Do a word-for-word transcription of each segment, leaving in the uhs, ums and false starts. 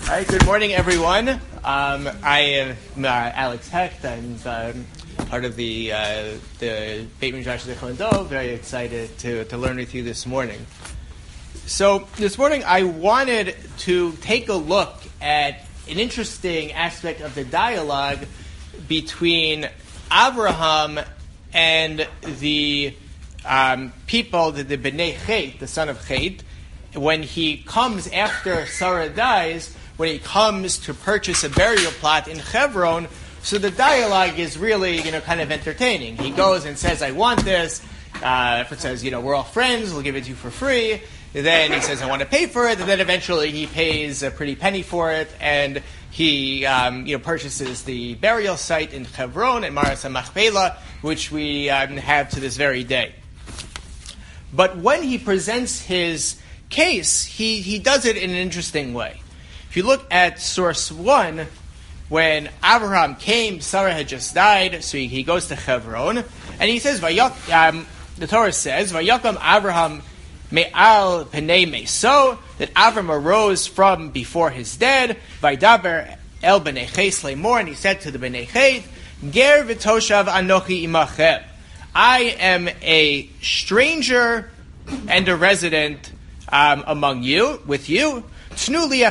All right, good morning, everyone. Um, I am uh, Alex Hecht. I'm um, part of the uh, the Beit Midrash Zichron Dov. Very excited to, to learn with you this morning. So this morning, I wanted to take a look at an interesting aspect of the dialogue between Abraham and the um, people, the, the Bnei Chet, the son of Chet, when he comes after Sarah dies, when he comes to purchase a burial plot in Hebron. So the dialogue is really, you know, kind of entertaining. He goes and says, I want this. Uh, it says, you know, we're all friends, we'll give it to you for free. Then he says, I want to pay for it. And then eventually he pays a pretty penny for it. And he, um, you know, purchases the burial site in Hebron at Maras HaMachpelah, which we um, have to this very day. But when he presents his case, he, he does it in an interesting way. If you look at source one, when Abraham came, Sarah had just died, so he, he goes to Hebron, and he says, Vayok, um, the Torah says, Vayakam Abraham me'al penei meso, that Abraham arose from before his dead, Vaydaber el bnei Chet lemor, and he said to the bnei Chet, Ger v'toshav anochi imachem. I am a stranger and a resident um, among you, with you. Give me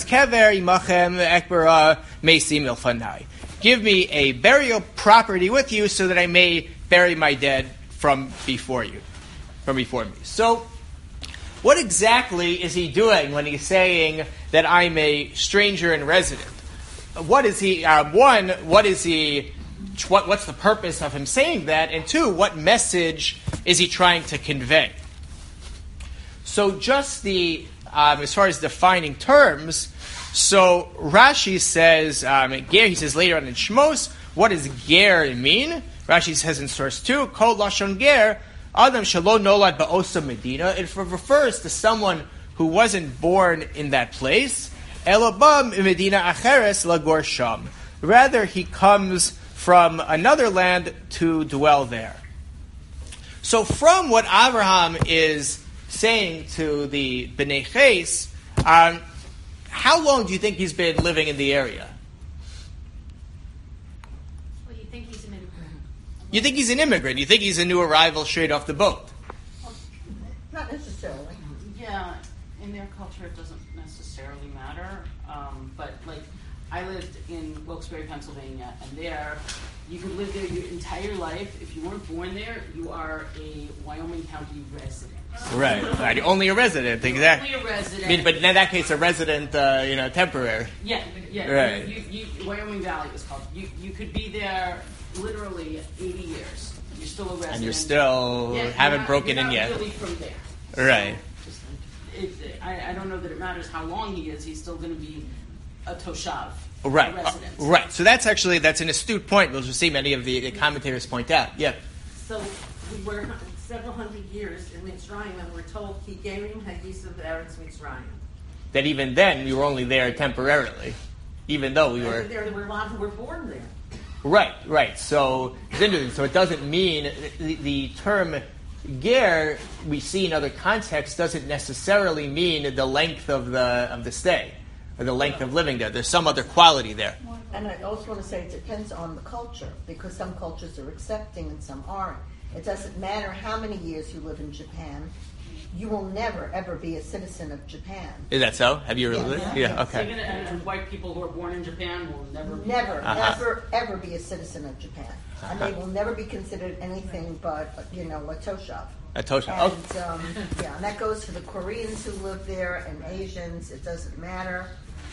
a burial property with you so that I may bury my dead from before you, from before me. So, what exactly is he doing when he's saying that I'm a stranger and resident? What is he, uh, one, what is he, what, what's the purpose of him saying that? And two, what message is he trying to convey? So just the Um, as far as defining terms, so Rashi says, um, ger, he says later on in Shmos, what does ger mean? Rashi says in source two, kol lashon ger, adam shelo nolad ba'osa medina. It refers to someone who wasn't born in that place. Elabam medina acheres lagor sham. Rather, he comes from another land to dwell there. So from what Abraham is saying to the Bnei Chet, um, how long do you think he's been living in the area? Well, you think he's an immigrant. You think he's an immigrant? You think he's a new arrival straight off the boat? Well, not necessarily. Yeah, in their culture it doesn't necessarily matter. Um, but, like, I lived in Wilkes-Barre, Pennsylvania, and there, you could live there your entire life. If you weren't born there, you are a Wyoming County resident. Right, right. Only a resident, exactly. Only a resident. I mean, but in that case, a resident, uh, you know, temporary. Yeah, yeah. Right. You, you, you, Wyoming Valley was called. You, you could be there literally eighty years. You're still a resident. And you're still yeah, haven't you're not, broken you're in not yet. Really from there. Right. So, just, it, I, I don't know that it matters how long he is. He's still going to be a toshav. Right, a resident. uh, right. So that's actually that's an astute point. We'll just see many of the, the commentators point out. Yeah. So we were several hundred years in Mitzrayim, and we're told he gave him Hagis of Eretz Mitzrayim. That even then we were only there temporarily, even though we were. There were a lot who were born there. Right, right. So it's interesting. So it doesn't mean the, the term ger we see in other contexts doesn't necessarily mean the length of the of the stay or the length of living there. There's some other quality there. And I also want to say it depends on the culture, because some cultures are accepting and some aren't. It doesn't matter how many years you live in Japan. You will never, ever be a citizen of Japan. Is that so? Have you really? Yeah. Yeah, So okay. even and white people who are born in Japan will never be. Never, Uh-huh. ever, ever be a citizen of Japan. And they will never be considered anything but, you know, a toshav. A toshav. And, Oh. um, yeah, and that goes for the Koreans who live there and Asians. It doesn't matter.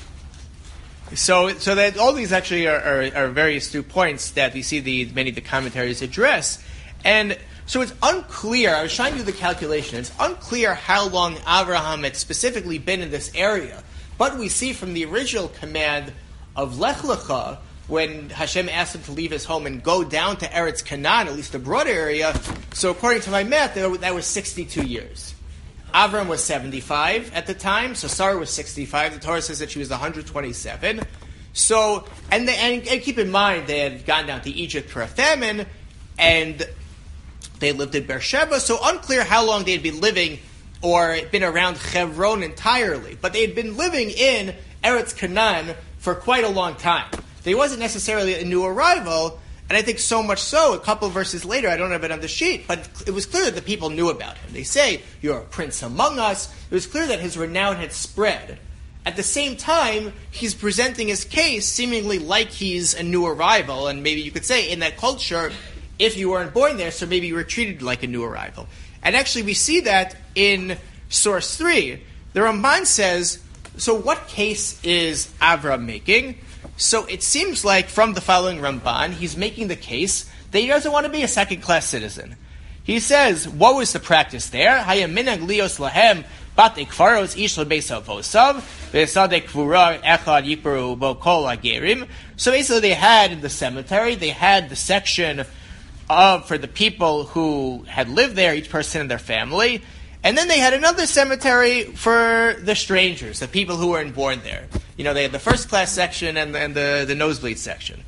So, so that all these actually are, are, are very astute points that we see the many of the commentaries address, and so it's unclear. I was trying to do the calculation. It's unclear how long Abraham had specifically been in this area, but we see from the original command of Lech Lecha, when Hashem asked him to leave his home and go down to Eretz Canaan, at least the broader area. So, according to my math, that was sixty-two years. Avram was seventy-five at the time, so Sarah was sixty-five. The Torah says that she was one hundred twenty-seven. So, and, they, and, and keep in mind, they had gone down to Egypt for a famine, and they lived in Beersheba, so unclear how long they'd been living or been around Hebron entirely. But they had been living in Eretz Canaan for quite a long time. He wasn't necessarily a new arrival, and I think so much so, a couple of verses later, I don't have it on the sheet, but it was clear that the people knew about him. They say, you're a prince among us. It was clear that his renown had spread. At the same time, he's presenting his case seemingly like he's a new arrival, and maybe you could say, in that culture, if you weren't born there, so maybe you were treated like a new arrival. And actually we see that in source three. The Ramban says, so what case is Avram making? So it seems like from the following Ramban, he's making the case that he doesn't want to be a second-class citizen. He says, what was the practice there? Hayaminag lios lahem bate kfaros ish lebeis avosav ve'sadek kvura echad yikru bo kol hagerim. So basically they had in the cemetery, they had the section of for the people who had lived there, each person and their family. And then they had another cemetery for the strangers, the people who weren't born there. You know, they had the first class section and, and the, the nosebleed section.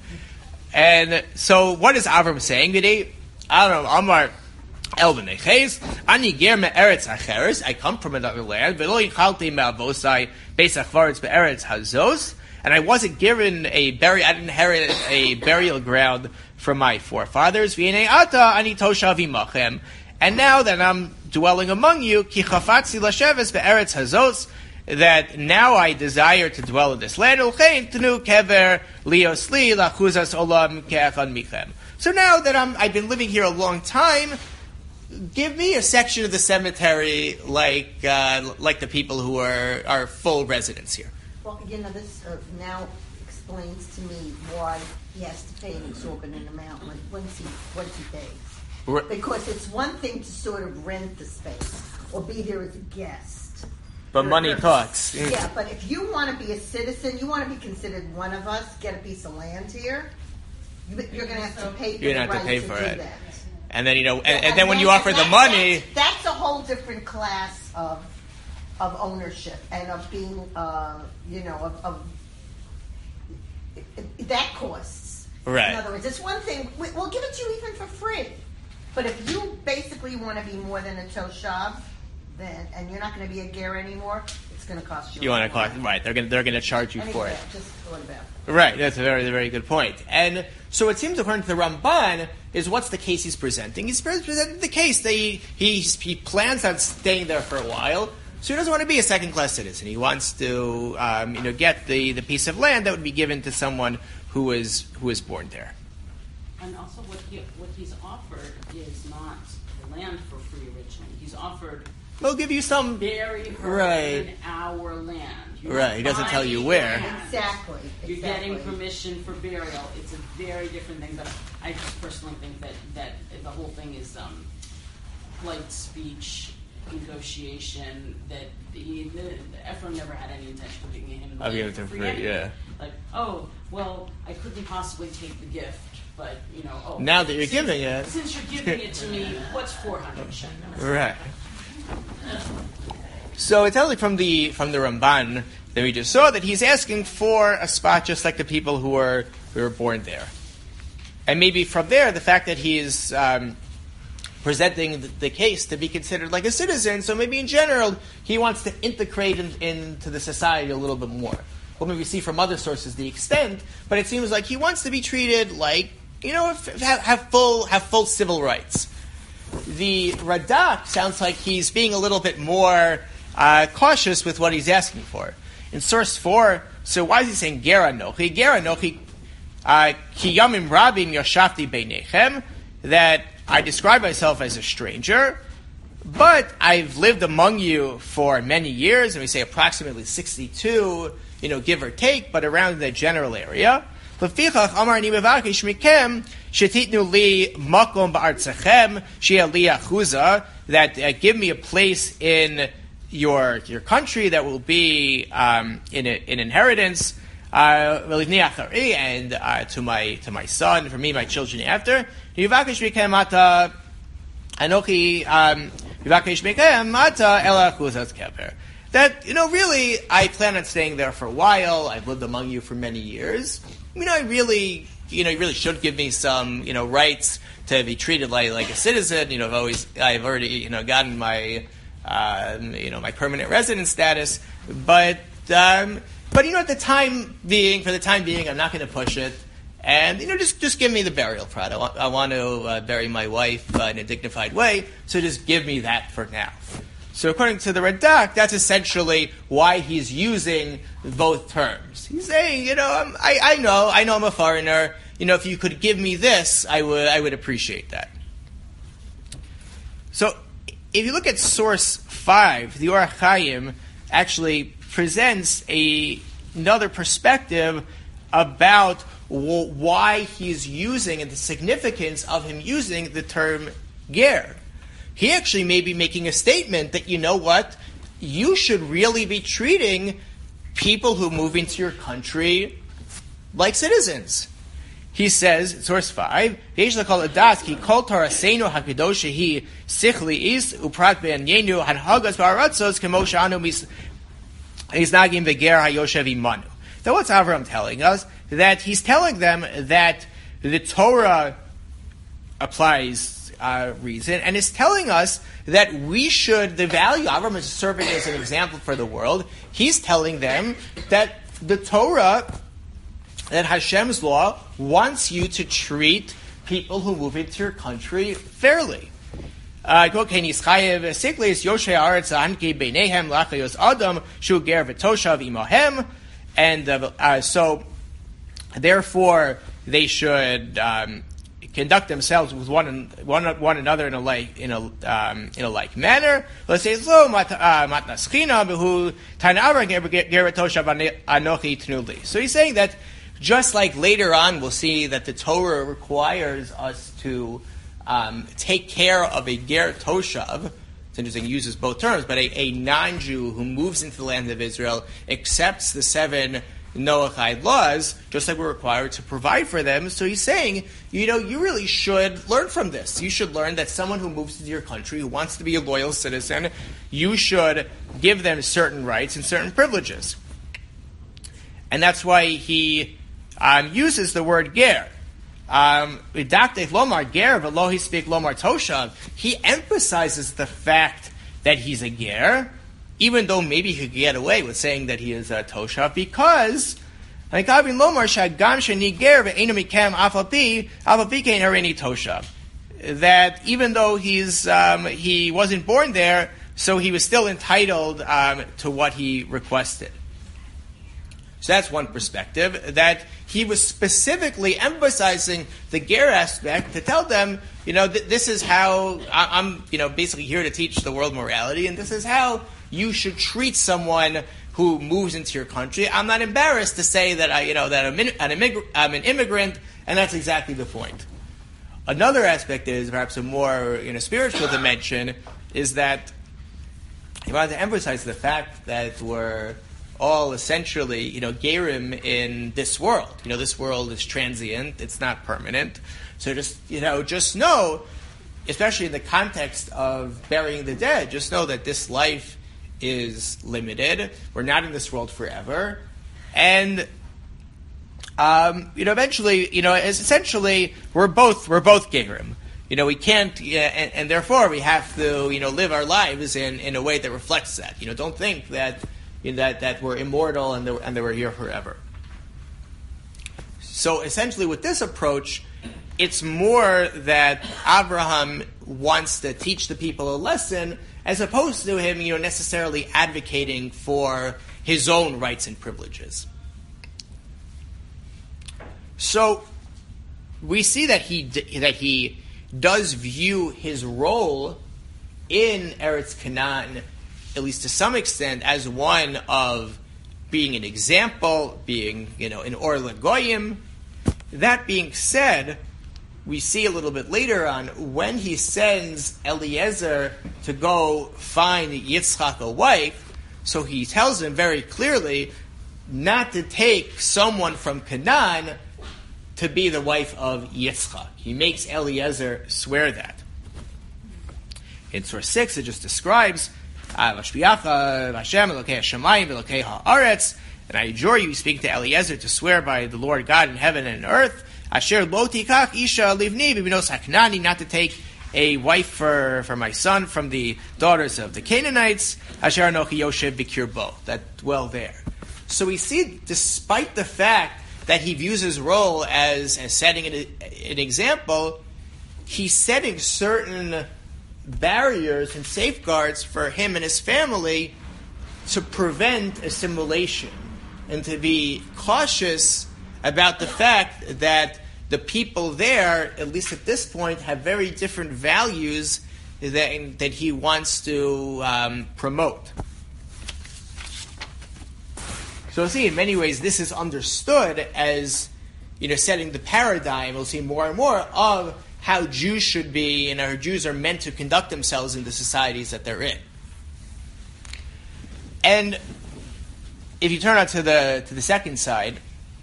And so what is Avram saying? I don't know, Amar El B'neiches, Ani ger me'eretz hacheres, I come from another land, V'lo yichalti me'avosai beis hachvaretz be'eretz hazos, and I wasn't given a burial, I didn't inherit a burial ground from my forefathers. V'yenei ata ani toshav imachem, and now that I'm dwelling among you, ki chafatzi lasheves be'eretz hazos, that now I desire to dwell in this land. Ulchein tenu kever lios li lachuzas olam ke'echad michem. So now that I'm, I've been living here a long time, give me a section of the cemetery like uh, like the people who are, are full residents here. Well, you know, this uh, now explains to me why he has to pay an exorbitant amount when, once he once he pays. Right. Because it's one thing to sort of rent the space or be there as a guest. But Or- money or- talks. Yeah, but if you want to be a citizen, you want to be considered one of us, get a piece of land here, you, you're going to have to pay for You're the gonna have to right pay to for do it. that. And then, you know, and, Yeah, and then when you offer the that- money, that's, that's a whole different class of of ownership and of being, uh, you know, of, of that costs. Right. In other words, it's one thing we, we'll give it to you even for free, but if you basically want to be more than a toshav, then and you're not going to be a ger anymore, it's going to cost you. you want to more. cost, right, they're going to they're going to charge you Anyway, for it. Just thought about it. Right, that's a very, very good point. And so it seems, according to the Ramban, is what's the case he's presenting? He's presenting the case that he, he, he plans on staying there for a while, so he doesn't want to be a second-class citizen. He wants to, um, you know, get the, the piece of land that would be given to someone who is who is born there. And also, what he what he's offered is not the land for free originally. He's offered We'll give you some. bury her Right. in our land. You're Right, he doesn't tell you buying where. land. Exactly. You're exactly. getting permission for burial. It's a very different thing, but I just personally think that, that the whole thing is um, polite speech, negotiation, that he, the, the Ephraim never had any intention of giving him Of money giving it for to free free, anyway. yeah. Like, oh, well, I couldn't possibly take the gift, but, you know, oh. Now that you're since- giving it. Since you're giving it to me, what's four hundred shekels? Right. So it tells me from the from the Ramban that we just saw that he's asking for a spot just like the people who were who were born there, and maybe from there the fact that he's um, presenting the, the case to be considered like a citizen. So maybe in general he wants to integrate in, into the society a little bit more. We'll maybe see from other sources the extent, but it seems like he wants to be treated like, you know, have, have full have full civil rights. The Radak sounds like he's being a little bit more uh, cautious with what he's asking for. In source four, so why is he saying Ger Anochi? Ger Anochi, Ki Yamim Rabim Yoshafti Beinechem, that I describe myself as a stranger, but I've lived among you for many years, and we say approximately sixty-two, you know, give or take, but around the general area. Lefichach Amar Ani Mevakish Mikem Shetitnu Li Makom Ba'artzachem Shia Li Achuza, that uh, give me a place in your your country that will be um, in a, in inheritance, uh, and uh, to my to my son, for me, my children after. Yivakish Mikem Ata Anochi Yivakish Mikem Ata Ela Achuzas Keper. That, you know, really, I plan on staying there for a while. I've lived among you for many years. You know, I really, you know, you really should give me some, you know, rights to be treated like like a citizen. You know, I've always, I've already, you know, gotten my, um, you know, my permanent resident status. But, um, But, you know, at the time being, for the time being, I'm not going to push it. And, you know, just, just give me the burial plot. I want, I want to uh, bury my wife uh, in a dignified way, so just give me that for now. So according to the Radak, that's essentially why he's using both terms. He's saying, you know, I'm, I, I know, I know I'm a foreigner. You know, if you could give me this, I would, I would appreciate that. So if you look at source five, the Or HaChaim actually presents a, another perspective about why he's using and the significance of him using the term ger. He actually may be making a statement that, you know what, you should really be treating people who move into your country like citizens. He says, source five, Yesh l'kol adas ki kol toraseinu hakedosh shehi sichli is uprat be'anyenu hanhagas ba'aratzos kemo she'anu miznagim v'ger hayoshev imanu. So what's Avram telling us? That he's telling them that the Torah applies uh, reason, and is telling us that we should, the value, Avram is serving as an example for the world, he's telling them that the Torah, that Hashem's law, wants you to treat people who move into your country fairly. Uh, and uh, uh, so, therefore, they should um, conduct themselves with one one one another in a like in a um, in a like manner. Let's say, so he's saying that just like later on, we'll see that the Torah requires us to um, take care of a ger toshav. It's interesting, he uses both terms, but a, a non-Jew who moves into the land of Israel accepts the seven Noachide laws, just like we're required to provide for them. So he's saying, you know, you really should learn from this. You should learn that someone who moves into your country, who wants to be a loyal citizen, you should give them certain rights and certain privileges. And that's why he um, uses the word ger. Um, he emphasizes the fact that he's a ger, even though maybe he could get away with saying that he is a toshav, because that even though he's um, he wasn't born there, so he was still entitled um, to what he requested. So that's one perspective, that he was specifically emphasizing the ger aspect to tell them, you know, th- this is how, I- I'm, you know, basically here to teach the world morality, and this is how you should treat someone who moves into your country. I'm not embarrassed to say that I, you know, that I'm, in, an immig- I'm an immigrant, and that's exactly the point. Another aspect is perhaps a more, you know, spiritual dimension, is that he wanted to emphasize the fact that we're all essentially, you know, gerim in this world. You know, this world is transient; it's not permanent. So just, you know, just know, especially in the context of burying the dead, just know that this life is limited. We're not in this world forever, and um, you know, eventually, you know, as essentially, we're both we're both gerim. You know, we can't, yeah, and, and therefore we have to, you know, live our lives in, in a way that reflects that. You know, don't think that. You know, that, that we're immortal and that, and that we're here forever. So essentially with this approach, it's more that Abraham wants to teach the people a lesson as opposed to him, you know, necessarily advocating for his own rights and privileges. So we see that he that he does view his role in Eretz Canaan, at least to some extent, as one of being an example, being, you know, an Or LaGoyim. That being said, we see a little bit later on, when he sends Eliezer to go find Yitzchak a wife, so he tells him very clearly not to take someone from Canaan to be the wife of Yitzchak. He makes Eliezer swear that. In source six, it just describes, and I adjure you, speaking to Eliezer, to swear by the Lord God in heaven and earth, asher lo tikach isha livni b'binos haKnani, not to take a wife for, for my son from the daughters of the Canaanites, asher anochi yoshev b'kirbo, that dwell there. So we see, despite the fact that he views his role as, as setting an, an example, he's setting certain barriers and safeguards for him and his family to prevent assimilation and to be cautious about the fact that the people there, at least at this point, have very different values that, that he wants to um, promote. So we'll see, in many ways, this is understood as, you know, setting the paradigm, we'll see more and more, of how Jews should be and how Jews are meant to conduct themselves in the societies that they're in. And if you turn on to the to the second side,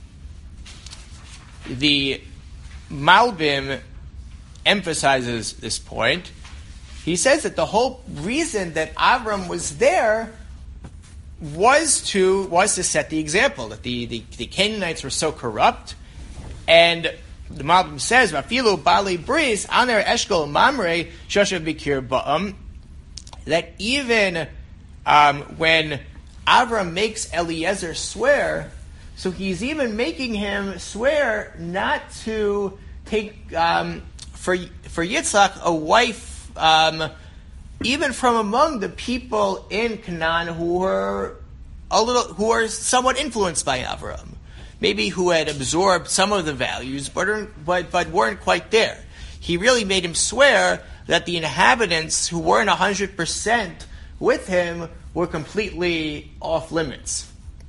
the Malbim emphasizes this point. He says that the whole reason that Avram was there was to was to set the example, that the, the, the Canaanites were so corrupt, and the Malbim says, "Vafilu bali bris aner eshkol mamre shoshav bikir ba'am," that even um, when Avram makes Eliezer swear, so he's even making him swear not to take um, for for Yitzchak a wife, um, even from among the people in Canaan who were a little, who were somewhat influenced by Avram, maybe who had absorbed some of the values, but but but weren't quite there. He really made him swear that the inhabitants who weren't a hundred percent with him were completely off limits.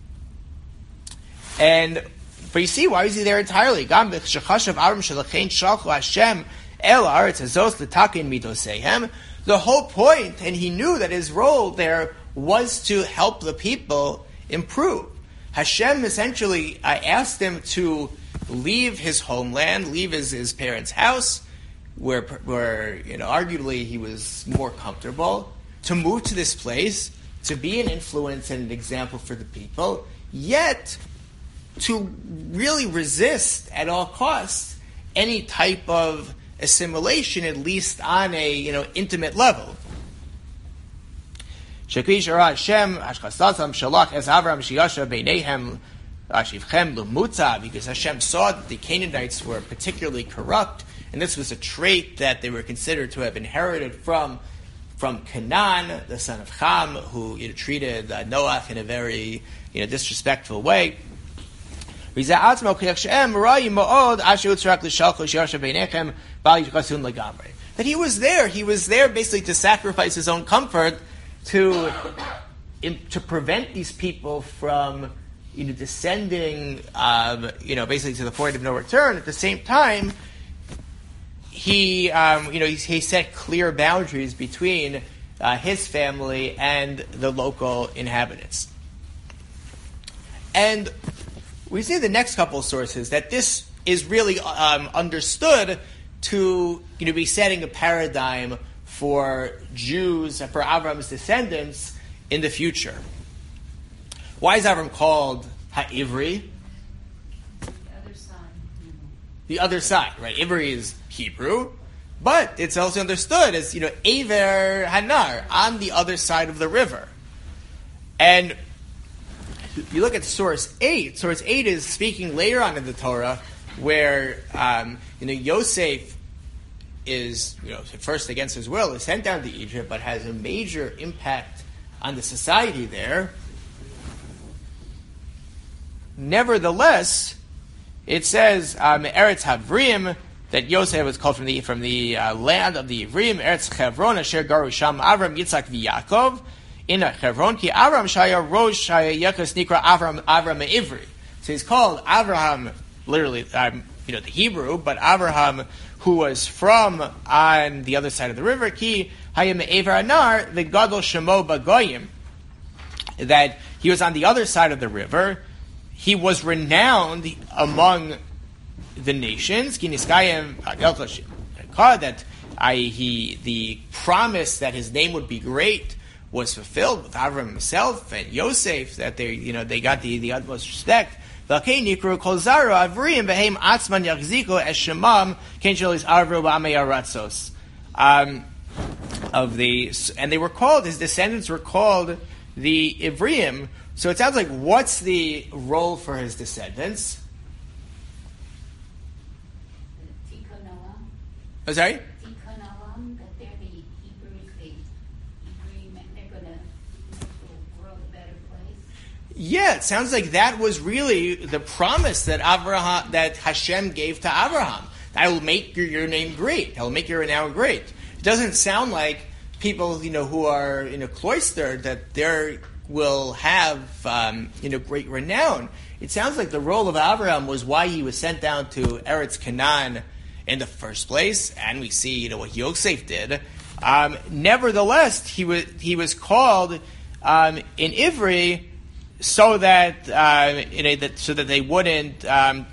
And but you see, why was he there entirely? The whole point, and he knew that his role there was to help the people improve. Hashem essentially uh, asked him to leave his homeland, leave his, his parents' house, where, where you know, arguably he was more comfortable, to move to this place, to be an influence and an example for the people, yet to really resist at all costs any type of assimilation, at least on a you know intimate level. Because Hashem saw that the Canaanites were particularly corrupt, and this was a trait that they were considered to have inherited from from Canaan, the son of Ham, who you know, treated uh, Noach in a very you know disrespectful way. That he was there, he was there basically to sacrifice his own comfort to in, to prevent these people from you know descending um, you know basically to the point of no return. At the same time, he um, you know he, he set clear boundaries between uh, his family and the local inhabitants. And we see the next couple of sources that this is really um, understood to you know be setting a paradigm for Jews, for Avram's descendants in the future. Why is Avram called Ha'ivri? The other side. The other side, right? Ivri is Hebrew, but it's also understood as, you know, Aver Hanar, on the other side of the river. And you look at source eight. Source eight is speaking later on in the Torah, where um, you know Yosef is, you know, first against his will, is sent down to Egypt, but has a major impact on the society there. Nevertheless, it says um, Eretz Havrim, that Yosef was called from the from the uh, land of the Ivrim, Eretz Chevron, Asher Garu Sham Avram Yitzchak v'Yakov. In a Chevron, ki Avram Shaya Rosh Shaya Yechus Nikra Avram Avram Ivri. So he's called Avraham, literally, um, you know, the Hebrew, but Avraham, who was from on the other side of the river, ki Hayim Ever Anar the Gadol Shemo Bagoyim, that he was on the other side of the river. He was renowned among the nations. Ki Niskayim that I he the promise that his name would be great was fulfilled with Avram himself and Yosef, that they, you know, they got the, the utmost respect. Um, of the and they were called, his descendants were called the Ivriim. So it sounds like what's the role for his descendants? Tikkun Olam. Oh, sorry? Tikkun Olam, that they're the Hebrews, the Hebrew, they're going to make the world a better place. Yeah, it sounds like that was really the promise that Avraham, that Hashem gave to Avraham. I will make your, your name great. I will make your renown great. It doesn't sound like people, you know, who are in a cloister that they will have, um, you know, great renown. It sounds like the role of Avraham was why he was sent down to Eretz Canaan in the first place, and we see, you know, what Yosef did. Um, nevertheless, he was he was called um, in Ivri so that uh, you know that so that they wouldn't um,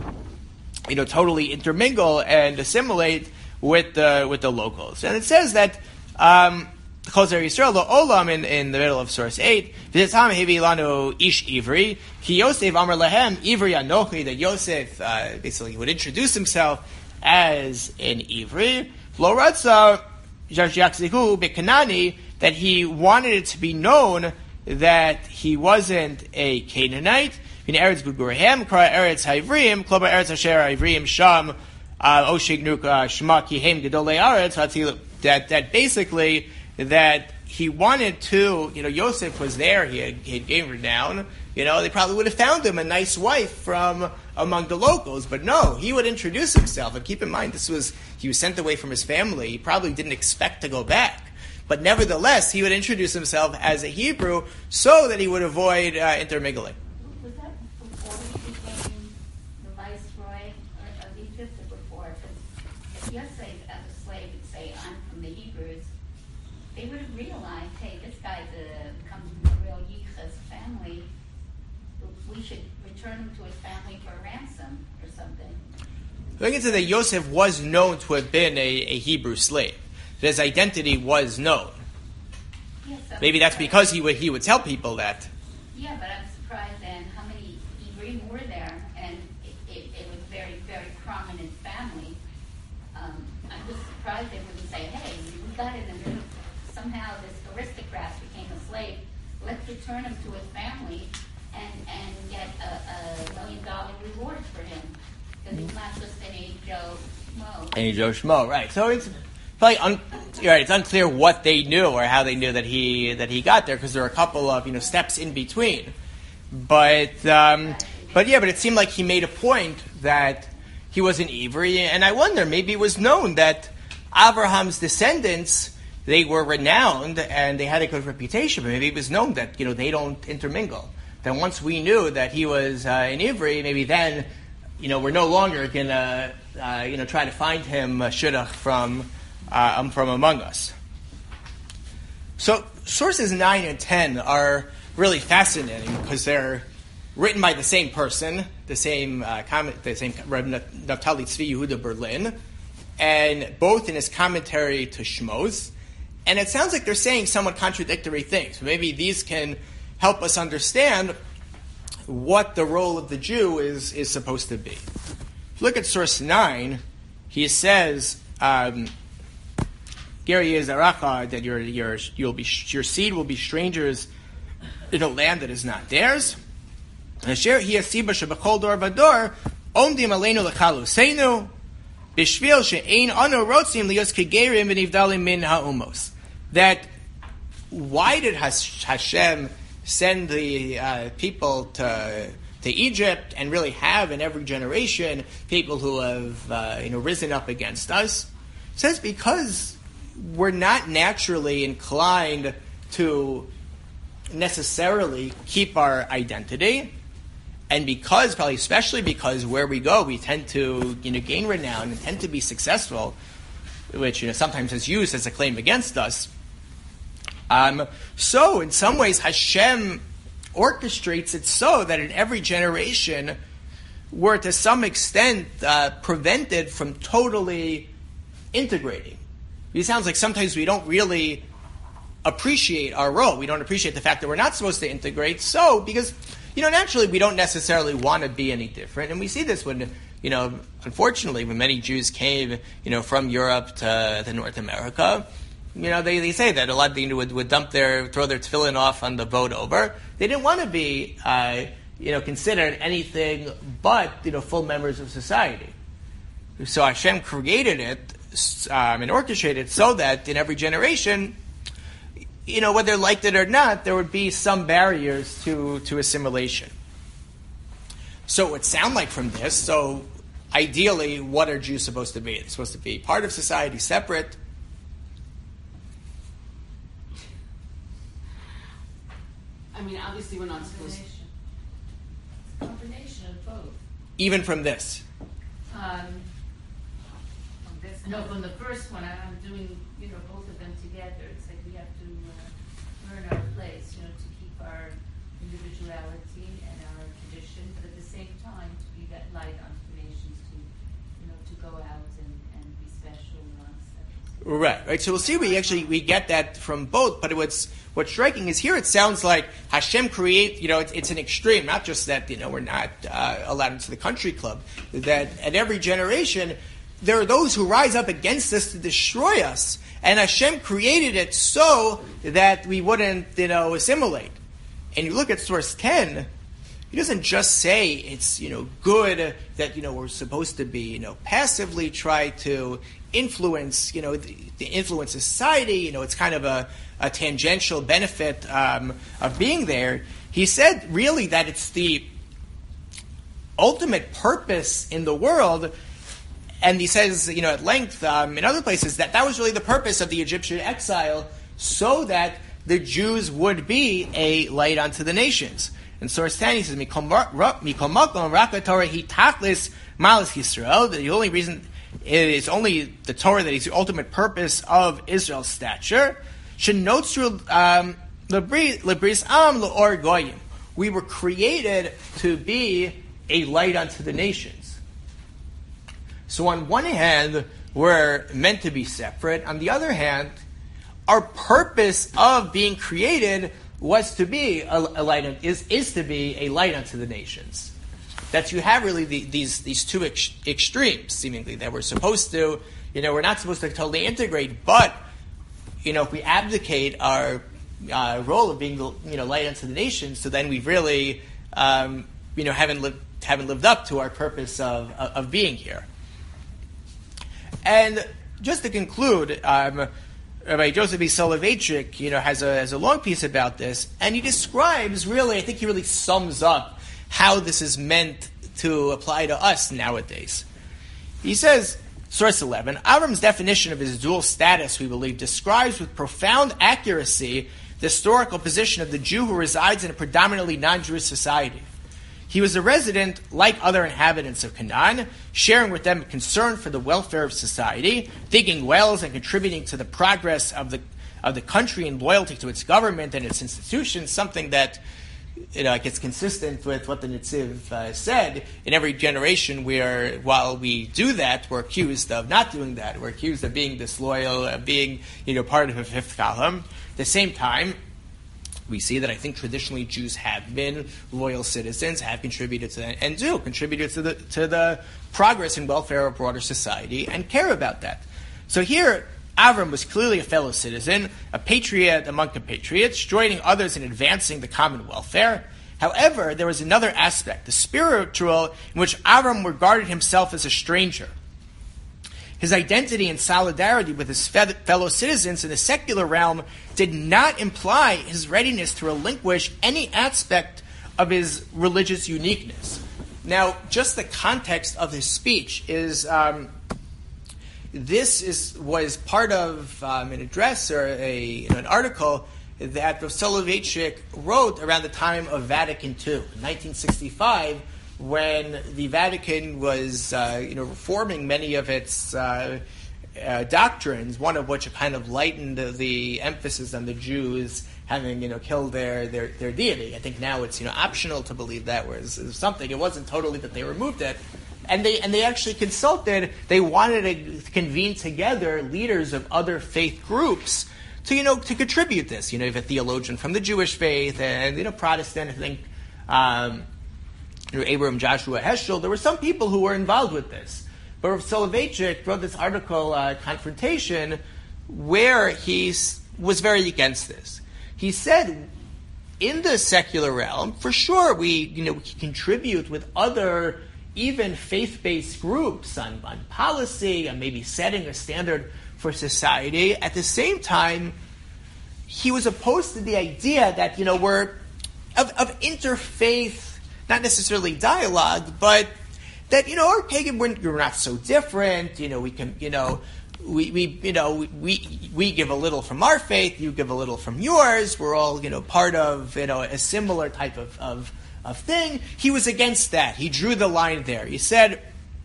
you know totally intermingle and assimilate with the with the locals. And it says that um, Choser Yisrael the Olam in, in the middle of source eight. V'zitam hevi lanu ish Ivri ki Yosef amar lahem Ivri anochi, that Yosef uh, basically would introduce himself as an Ivri. Lo ratza Yarjiakzihu bekanani, that he wanted it to be known that he wasn't a Canaanite. In Eretz Gugurahem, Kara Eretz Haivrim, Kloba Eretz Asher Haivrim Sham, Oshig Nuka Shema Kihem Gedolei Eretz, that that basically that he wanted to, you know, Yosef was there, he had, he had gained renown, you know, they probably would have found him a nice wife from among the locals, but no, he would introduce himself. And keep in mind, this was, he was sent away from his family, he probably didn't expect to go back. But nevertheless, he would introduce himself as a Hebrew so that he would avoid uh, intermingling. Was that before he became the viceroy of Egypt, or before? Because if Yosef as a slave would say, I'm from the Hebrews, they would have realized, hey, this guy's a, comes from a real Yichus family. We should return him to his family for a ransom or something. I think it's that Yosef was known to have been a, a Hebrew slave. That his identity was known. Yes, Maybe that's because he would he would tell people that. Yeah, but I'm surprised then how many Hebrew were there, and it, it, it was a very, very prominent family. Um, I'm just surprised they wouldn't say, hey, we got in the middle. Somehow this aristocrat became a slave. Let's return him to his family and, and get a, a million dollar reward for him. Because he's not just any Joe Schmo. Any Joe Schmo, right. So it's probably un, right, it's unclear what they knew or how they knew that he that he got there, because there are a couple of, you know, steps in between. But um, but yeah, but it seemed like he made a point that he was an Ivri, and I wonder, maybe it was known that Abraham's descendants, they were renowned and they had a good reputation, but maybe it was known that, you know, they don't intermingle. Then once we knew that he was uh, an Ivri, maybe then, you know, we're no longer going to, uh, you know, try to find him uh, shidduch from uh, um, from among us. So sources nine and ten are really fascinating because they're written by the same person, the same uh, comment, the same Reb Naftali Tzvi Yehuda Berlin, and both in his commentary to Shmos. And it sounds like they're saying somewhat contradictory things. Maybe these can help us understand what the role of the Jew is, is supposed to be. If you look at source nine, he says, um, Geri Yezaracha, that your your you'll be your seed will be strangers in a land that is not theirs. Asher hiyasiba shebachol dor vador omdim aleinu lechaluseinu bishvil she'ein anu rotzim lios kegerim v'nivdalim min ha'umos. That why did Hashem send the uh, people to to Egypt and really have in every generation people who have uh, you know risen up against us? It says because we're not naturally inclined to necessarily keep our identity, and because probably especially because where we go we tend to you know gain renown and tend to be successful, which you know sometimes is used as a claim against us. Um, so, in some ways, Hashem orchestrates it so that in every generation, we're to some extent uh, prevented from totally integrating. It sounds like sometimes we don't really appreciate our role. We don't appreciate the fact that we're not supposed to integrate. So, because, you know, naturally we don't necessarily want to be any different. And we see this when, you know, unfortunately, when many Jews came, you know, from Europe to, to North America, you know, they, they say that a lot of them would, would dump their, throw their tefillin off on the boat over. They didn't want to be, uh, you know, considered anything but, you know, full members of society. So Hashem created it um, and orchestrated it so that in every generation, you know, whether liked it or not, there would be some barriers to, to assimilation. So it would sound like from this, so ideally, what are Jews supposed to be? They're supposed to be part of society, separate. I mean, obviously we're not supposed to. Combination of both. Even from this. Um, no, from the first one, I'm doing, you know, both of them together. It's like we have to uh, learn our place, you know, to keep our individuality and our tradition, but at the same time to be that light unto the nations, to, you know, to go out and, and be special and not separate. Right, right. So we'll see. We actually we get that from both, but what's what's striking is here. It sounds like Hashem create. You know, it's, it's an extreme. Not just that you know we're not uh, allowed into the country club. That at every generation there are those who rise up against us to destroy us, and Hashem created it so that we wouldn't you know assimilate. And you look at source ten. He doesn't just say it's you know good that you know we're supposed to be you know passively try to influence you know the, the influence society. You know it's kind of a, a tangential benefit um, of being there. He said really that it's the ultimate purpose in the world, and he says you know at length um, in other places that that was really the purpose of the Egyptian exile, so that the Jews would be a light unto the nations. And source ten, he says, "Mikol makom rak haTorah hi tachlis malas Yisrael." The only reason it is only the Torah that is the ultimate purpose of Israel's stature. Shenotzu um, lebris am leor goyim. We were created to be a light unto the nations. So on one hand, we're meant to be separate. On the other hand, our purpose of being created was to be a, a light is is to be a light unto the nations. That you have really the, these these two ex- extremes, seemingly that we're supposed to, you know, we're not supposed to totally integrate, but you know, if we abdicate our uh, role of being the you know light unto the nations, so then we really um, you know haven't lived haven't lived up to our purpose of of, of being here. And just to conclude. Um, Rabbi Joseph B. Soloveitchik, you know, has a has a long piece about this, and he describes really, I think he really sums up how this is meant to apply to us nowadays. He says, source eleven, Avram's definition of his dual status, we believe, describes with profound accuracy the historical position of the Jew who resides in a predominantly non-Jewish society. He was a resident like other inhabitants of Canaan, sharing with them a concern for the welfare of society, digging wells and contributing to the progress of the of the country and loyalty to its government and its institutions, something that you know gets consistent with what the Netziv uh, said. In every generation, we are, while we do that, we're accused of not doing that. We're accused of being disloyal, of being you know part of a fifth column. At the same time, we see that I think traditionally Jews have been loyal citizens, have contributed to that, and do contribute to the to the progress and welfare of broader society, and care about that. So here, Avram was clearly a fellow citizen, a patriot among compatriots, joining others in advancing the common welfare. However, there was another aspect, the spiritual, in which Avram regarded himself as a stranger. His identity and solidarity with his fellow citizens in the secular realm did not imply his readiness to relinquish any aspect of his religious uniqueness. Now, just the context of his speech is, um, this is was part of um, an address or a, you know, an article that Rav Soloveitchik wrote around the time of Vatican Two, nineteen sixty-five, when the Vatican was, uh, you know, reforming many of its uh, uh, doctrines, one of which kind of lightened the, the emphasis on the Jews having, you know, killed their, their, their deity. I think now it's, you know, optional to believe that, whereas it was something, it wasn't totally that they removed it. And they and they actually consulted, they wanted to convene together leaders of other faith groups to, you know, to contribute this. You know, you have a theologian from the Jewish faith and, you know, Protestant, I think, um, you know, Abraham Joshua Heschel. There were some people who were involved with this. But Rav Soloveitchik wrote this article, uh, Confrontation, where he was very against this. He said, in the secular realm, for sure, we you know we contribute with other even faith-based groups on, on policy and maybe setting a standard for society. At the same time, he was opposed to the idea that, you know, we're of, of interfaith, not necessarily dialogue, but that, you know, our pagan, we're, we're not so different. You know, we can, you know, we, we you know, we we give a little from our faith, you give a little from yours. We're all, you know, part of, you know, a similar type of, of of thing. He was against that. He drew the line there. He said,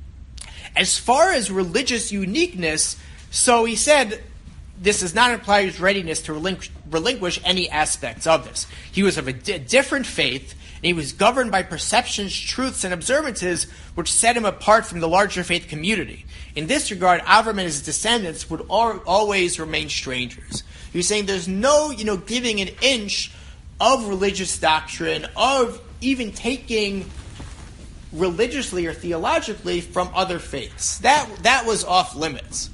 as far as religious uniqueness, so he said, this does not imply his readiness to relinquish, relinquish any aspects of this. He was of a di- different faith, and he was governed by perceptions, truths, and observances which set him apart from the larger faith community. In this regard, Avram and his descendants would al- always remain strangers. He was saying there's no, you know, giving an inch of religious doctrine, of even taking religiously or theologically from other faiths. That that was off limits.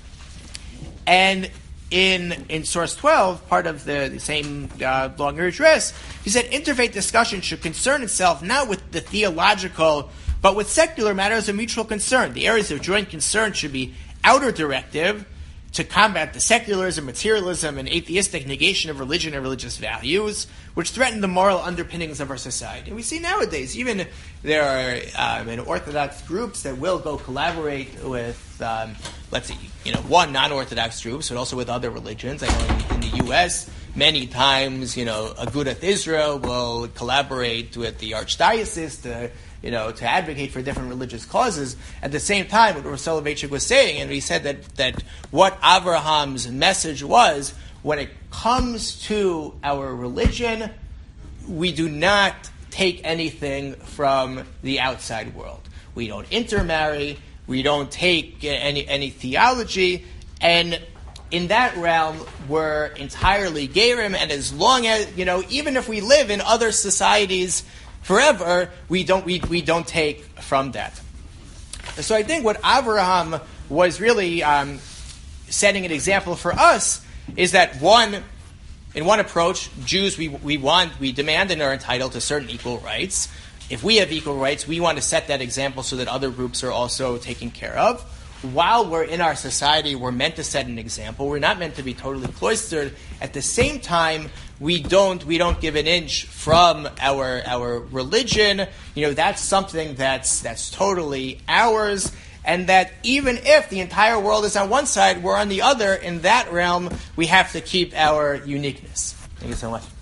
And in in source twelve, part of the, the same uh, longer address, he said interfaith discussion should concern itself not with the theological, but with secular matters of mutual concern. The areas of joint concern should be outer directive to combat the secularism, materialism, and atheistic negation of religion and religious values, which threaten the moral underpinnings of our society. And we see nowadays, even there are um, Orthodox groups that will go collaborate with, um, let's see, you know, one non-Orthodox groups, but also with other religions. I know in, in the U S, many times, you know, Agudath Israel will collaborate with the Archdiocese to, you know, to advocate for different religious causes. At the same time, what Rav Soloveitchik was saying, and he said that, that what Abraham's message was, when it comes to our religion, we do not take anything from the outside world. We don't intermarry, we don't take any, any theology, and in that realm, we're entirely Gerim, and as long as, you know, even if we live in other societies forever, we don't we, we don't take from that. So I think what Abraham was really um, setting an example for us is that one, in one approach, Jews we we want we demand and are entitled to certain equal rights. If we have equal rights, we want to set that example so that other groups are also taken care of. While we're in our society, we're meant to set an example. We're not meant to be totally cloistered. At the same time, we don't we don't give an inch from our our religion. You know, that's something that's that's totally ours. And that even if the entire world is on one side, we're on the other. In that realm, we have to keep our uniqueness. Thank you so much.